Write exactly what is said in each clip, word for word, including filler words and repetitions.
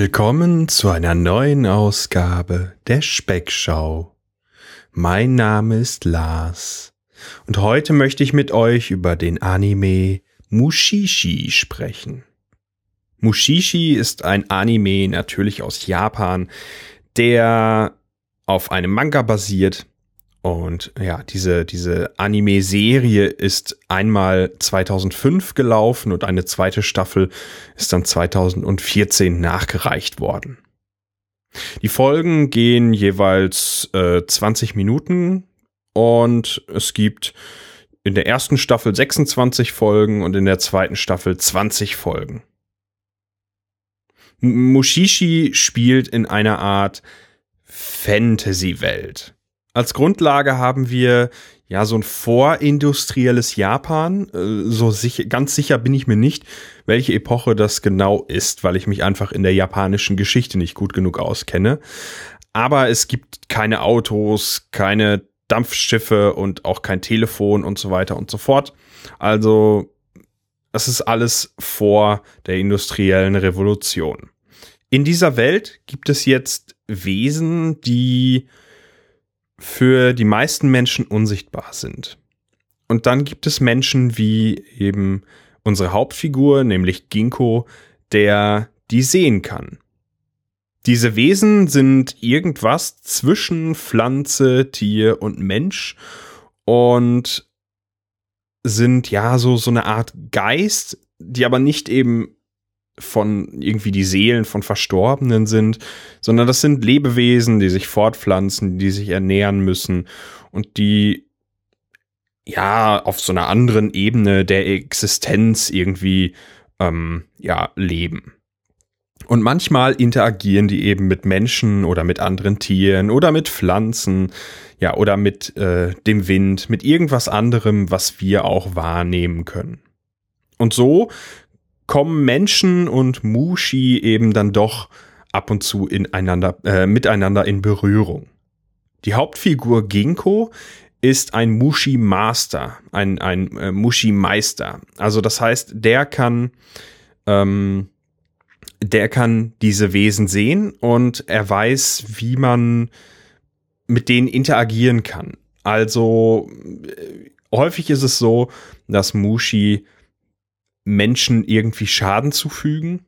Willkommen zu einer neuen Ausgabe der Speckschau. Mein Name ist Lars und heute möchte ich mit euch über den Anime Mushishi sprechen. Mushishi ist ein Anime natürlich aus Japan, der auf einem Manga basiert. Und ja, diese, diese Anime-Serie ist einmal zweitausendfünf gelaufen und eine zweite Staffel ist dann zweitausendvierzehn nachgereicht worden. Die Folgen gehen jeweils äh, zwanzig Minuten und es gibt in der ersten Staffel sechsundzwanzig Folgen und in der zweiten Staffel zwanzig Folgen. Mushishi spielt in einer Art Fantasy-Welt. Als Grundlage haben wir ja so ein vorindustrielles Japan. So sicher, ganz sicher bin ich mir nicht, welche Epoche das genau ist, weil ich mich einfach in der japanischen Geschichte nicht gut genug auskenne. Aber es gibt keine Autos, keine Dampfschiffe und auch kein Telefon und so weiter und so fort. Also es ist alles vor der industriellen Revolution. In dieser Welt gibt es jetzt Wesen, die für die meisten Menschen unsichtbar sind. Und dann gibt es Menschen wie eben unsere Hauptfigur, nämlich Ginko, der die sehen kann. Diese Wesen sind irgendwas zwischen Pflanze, Tier und Mensch und sind ja so, so eine Art Geist, die aber nicht eben von irgendwie die Seelen von Verstorbenen sind, sondern das sind Lebewesen, die sich fortpflanzen, die sich ernähren müssen und die ja auf so einer anderen Ebene der Existenz irgendwie ähm, ja leben. Und manchmal interagieren die eben mit Menschen oder mit anderen Tieren oder mit Pflanzen, ja, oder mit äh, dem Wind, mit irgendwas anderem, was wir auch wahrnehmen können. Und so kommen Menschen und Mushi eben dann doch ab und zu ineinander, äh, miteinander in Berührung. Die Hauptfigur Ginko ist ein Mushi-Master, ein, ein äh, Mushi-Meister. Also das heißt, der kann, ähm, der kann diese Wesen sehen und er weiß, wie man mit denen interagieren kann. Also äh, häufig ist es so, dass Mushi Menschen irgendwie Schaden zufügen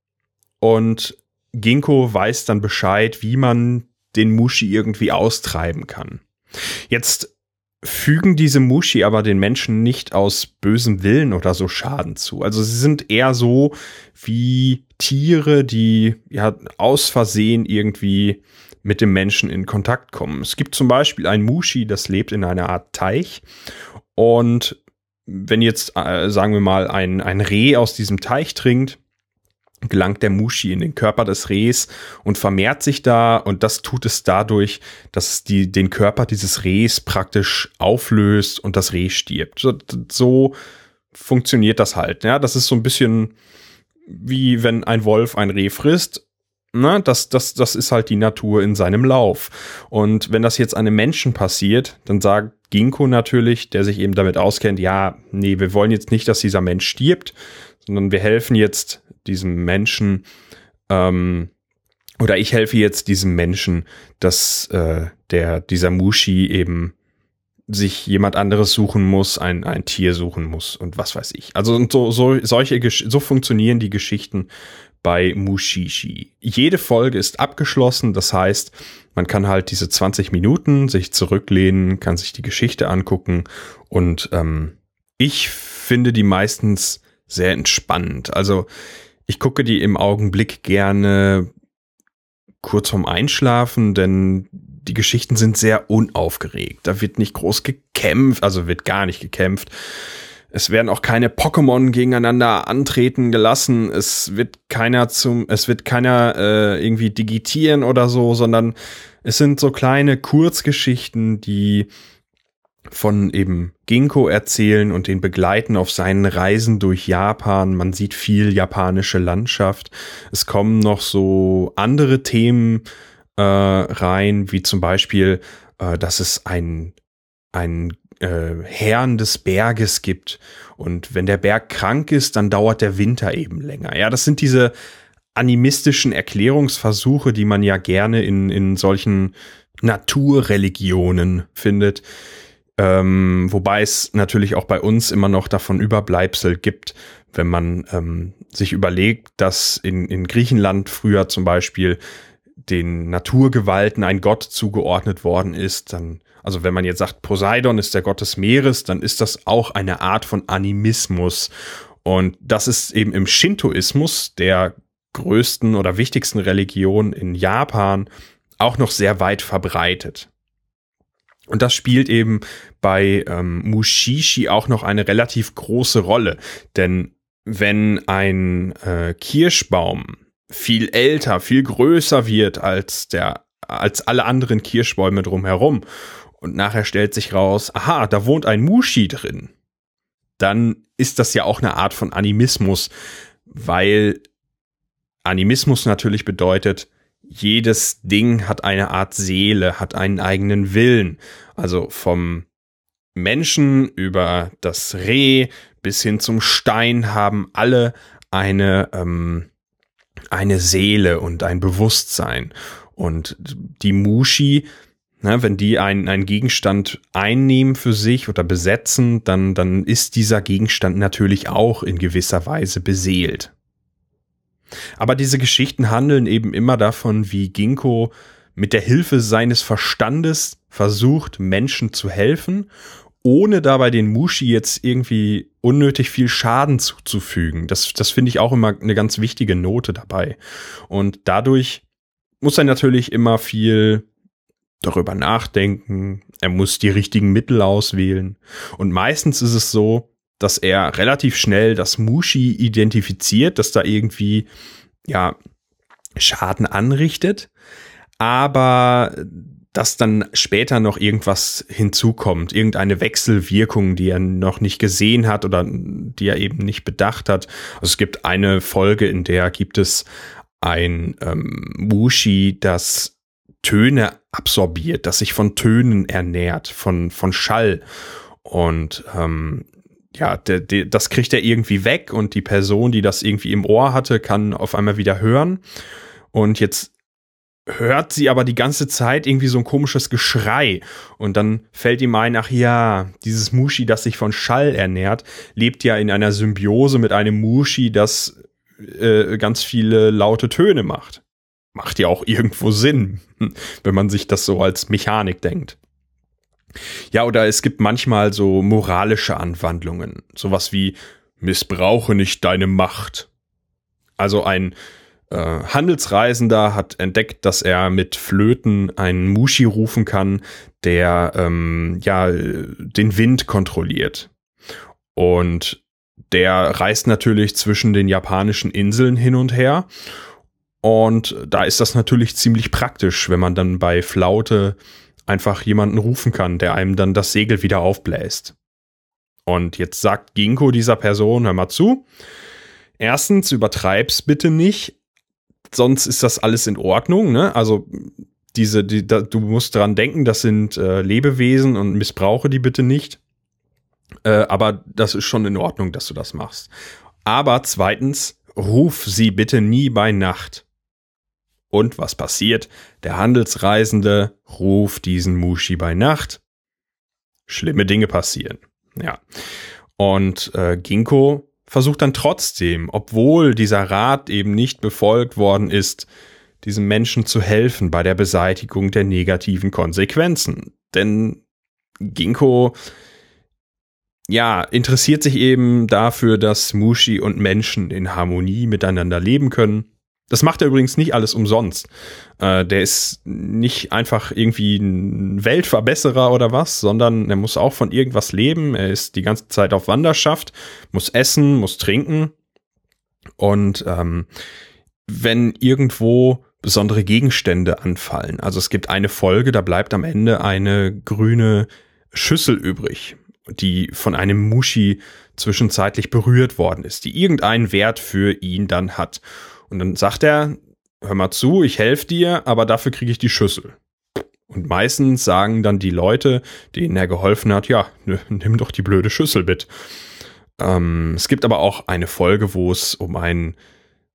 und Ginko weiß dann Bescheid, wie man den Mushi irgendwie austreiben kann. Jetzt fügen diese Mushi aber den Menschen nicht aus bösem Willen oder so Schaden zu. Also sie sind eher so wie Tiere, die ja aus Versehen irgendwie mit dem Menschen in Kontakt kommen. Es gibt zum Beispiel ein Mushi, das lebt in einer Art Teich und wenn jetzt, äh, sagen wir mal, ein, ein Reh aus diesem Teich trinkt, gelangt der Mushi in den Körper des Rehs und vermehrt sich da. Und das tut es dadurch, dass es die, den Körper dieses Rehs praktisch auflöst und das Reh stirbt. So, so funktioniert das halt. Ja, das ist so ein bisschen wie wenn ein Wolf ein Reh frisst. Na, das, das, das ist halt die Natur in seinem Lauf. Und wenn das jetzt einem Menschen passiert, dann sagt Ginko natürlich, der sich eben damit auskennt, ja, nee, wir wollen jetzt nicht, dass dieser Mensch stirbt, sondern wir helfen jetzt diesem Menschen, ähm, oder ich helfe jetzt diesem Menschen, dass äh, der dieser Mushi eben sich jemand anderes suchen muss, ein, ein Tier suchen muss und was weiß ich. Also und so, so, solche, so funktionieren die Geschichten bei Mushishi. Jede Folge ist abgeschlossen, das heißt, man kann halt diese zwanzig Minuten sich zurücklehnen, kann sich die Geschichte angucken und ähm, ich finde die meistens sehr entspannend. Also ich gucke die im Augenblick gerne kurz vorm Einschlafen, denn die Geschichten sind sehr unaufgeregt. Da wird nicht groß gekämpft, also wird gar nicht gekämpft. Es werden auch keine Pokémon gegeneinander antreten gelassen. Es wird keiner zum, es wird keiner äh, irgendwie digitieren oder so, sondern es sind so kleine Kurzgeschichten, die von eben Ginko erzählen und den begleiten auf seinen Reisen durch Japan. Man sieht viel japanische Landschaft. Es kommen noch so andere Themen äh, rein, wie zum Beispiel, äh, dass es ein ein äh, Herrn des Berges gibt und wenn der Berg krank ist, dann dauert der Winter eben länger. Ja, das sind diese animistischen Erklärungsversuche, die man ja gerne in, in solchen Naturreligionen findet. Ähm, wobei es natürlich auch bei uns immer noch davon Überbleibsel gibt, wenn man ähm, sich überlegt, dass in, in Griechenland früher zum Beispiel den Naturgewalten ein Gott zugeordnet worden ist. Dann, also wenn man jetzt sagt, Poseidon ist der Gott des Meeres, dann ist das auch eine Art von Animismus. Und das ist eben im Shintoismus, der größten oder wichtigsten Religion in Japan, auch noch sehr weit verbreitet. Und das spielt eben bei ähm, Mushishi auch noch eine relativ große Rolle. Denn wenn ein äh, Kirschbaum viel älter, viel größer wird als der, als alle anderen Kirschbäume drumherum und nachher stellt sich raus, aha, da wohnt ein Mushi drin, dann ist das ja auch eine Art von Animismus, weil Animismus natürlich bedeutet, jedes Ding hat eine Art Seele, hat einen eigenen Willen. Also vom Menschen über das Reh bis hin zum Stein haben alle eine, ähm, eine Seele und ein Bewusstsein. Und die Mushi, ne, wenn die einen, einen Gegenstand einnehmen für sich oder besetzen, dann, dann ist dieser Gegenstand natürlich auch in gewisser Weise beseelt. Aber diese Geschichten handeln eben immer davon, wie Ginkgo mit der Hilfe seines Verstandes versucht, Menschen zu helfen, ohne dabei den Mushi jetzt irgendwie unnötig viel Schaden zuzufügen. Das, das finde ich auch immer eine ganz wichtige Note dabei. Und dadurch muss er natürlich immer viel darüber nachdenken. Er muss die richtigen Mittel auswählen. Und meistens ist es so, dass er relativ schnell das Mushi identifiziert, dass da irgendwie, ja, Schaden anrichtet, aber dass dann später noch irgendwas hinzukommt, irgendeine Wechselwirkung, die er noch nicht gesehen hat oder die er eben nicht bedacht hat. Also es gibt eine Folge, in der gibt es ein ähm, Mushi, das Töne absorbiert, das sich von Tönen ernährt, von, von Schall. Und ähm, ja, der, der, das kriegt er irgendwie weg und die Person, die das irgendwie im Ohr hatte, kann auf einmal wieder hören. Und jetzt hört sie aber die ganze Zeit irgendwie so ein komisches Geschrei. Und dann fällt ihm ein, ach ja, dieses Mushi, das sich von Schall ernährt, lebt ja in einer Symbiose mit einem Mushi, das äh, ganz viele laute Töne macht. Macht ja auch irgendwo Sinn, wenn man sich das so als Mechanik denkt. Ja, oder es gibt manchmal so moralische Anwandlungen. Sowas wie, missbrauche nicht deine Macht. Also ein äh, Handelsreisender hat entdeckt, dass er mit Flöten einen Mushi rufen kann, der ähm, ja den Wind kontrolliert. Und der reist natürlich zwischen den japanischen Inseln hin und her. Und da ist das natürlich ziemlich praktisch, wenn man dann bei Flaute einfach jemanden rufen kann, der einem dann das Segel wieder aufbläst. Und jetzt sagt Ginkgo dieser Person, hör mal zu, erstens, übertreib's bitte nicht, sonst ist das alles in Ordnung, ne? Also diese, die, da, du musst dran denken, das sind äh, Lebewesen und missbrauche die bitte nicht. Äh, aber das ist schon in Ordnung, dass du das machst. Aber zweitens, ruf sie bitte nie bei Nacht. Und was passiert? Der Handelsreisende ruft diesen Mushi bei Nacht. Schlimme Dinge passieren. Ja. Und äh, Ginkgo versucht dann trotzdem, obwohl dieser Rat eben nicht befolgt worden ist, diesem Menschen zu helfen bei der Beseitigung der negativen Konsequenzen. Denn Ginkgo, ja, interessiert sich eben dafür, dass Mushi und Menschen in Harmonie miteinander leben können. Das macht er übrigens nicht alles umsonst. Äh, der ist nicht einfach irgendwie ein Weltverbesserer oder was, sondern er muss auch von irgendwas leben. Er ist die ganze Zeit auf Wanderschaft, muss essen, muss trinken. Und ähm, wenn irgendwo besondere Gegenstände anfallen, also es gibt eine Folge, da bleibt am Ende eine grüne Schüssel übrig, die von einem Mushi zwischenzeitlich berührt worden ist, die irgendeinen Wert für ihn dann hat. Und dann sagt er, hör mal zu, ich helfe dir, aber dafür kriege ich die Schüssel. Und meistens sagen dann die Leute, denen er geholfen hat, ja, nimm doch die blöde Schüssel mit. Ähm, es gibt aber auch eine Folge, wo es um einen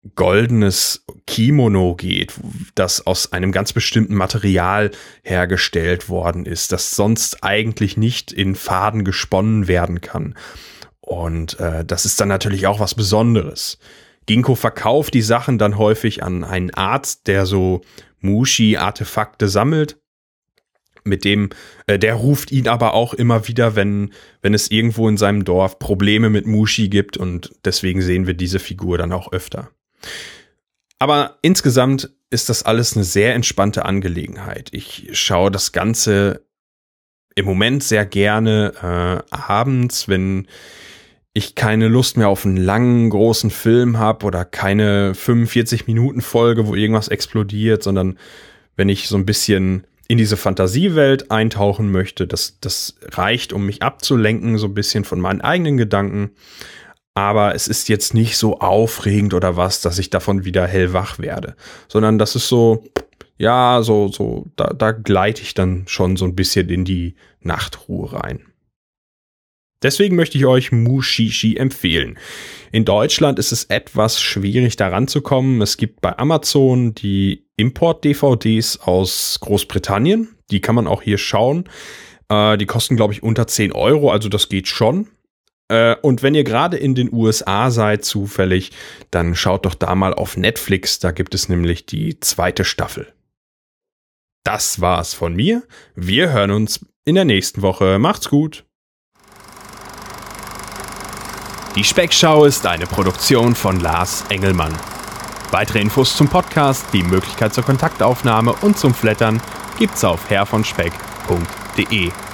goldenes Kimono geht, das aus einem ganz bestimmten Material hergestellt worden ist, das sonst eigentlich nicht in Faden gesponnen werden kann. Und äh, das ist dann natürlich auch was Besonderes. Ginkgo verkauft die Sachen dann häufig an einen Arzt, der so Mushi-Artefakte sammelt. Mit dem, äh, der ruft ihn aber auch immer wieder, wenn, wenn es irgendwo in seinem Dorf Probleme mit Mushi gibt, und deswegen sehen wir diese Figur dann auch öfter. Aber insgesamt ist das alles eine sehr entspannte Angelegenheit. Ich schaue das Ganze im Moment sehr gerne äh, abends, wenn ich keine Lust mehr auf einen langen, großen Film habe oder keine fünfundvierzig-Minuten-Folge, wo irgendwas explodiert, sondern wenn ich so ein bisschen in diese Fantasiewelt eintauchen möchte. Das, das reicht, um mich abzulenken, so ein bisschen von meinen eigenen Gedanken. Aber es ist jetzt nicht so aufregend oder was, dass ich davon wieder hellwach werde. Sondern das ist so, ja, so, so, da, da gleite ich dann schon so ein bisschen in die Nachtruhe rein. Deswegen möchte ich euch Mushishi empfehlen. In Deutschland ist es etwas schwierig, da ranzukommen. Es gibt bei Amazon die Import-D V Ds aus Großbritannien. Die kann man auch hier schauen. Äh, die kosten, glaube ich, unter zehn Euro, also das geht schon. Äh, und wenn ihr gerade in den U S A seid, zufällig, dann schaut doch da mal auf Netflix. Da gibt es nämlich die zweite Staffel. Das war's von mir. Wir hören uns in der nächsten Woche. Macht's gut. Die Speckschau ist eine Produktion von Lars Engelmann. Weitere Infos zum Podcast, die Möglichkeit zur Kontaktaufnahme und zum Flattern gibt's auf herr von speck punkt de.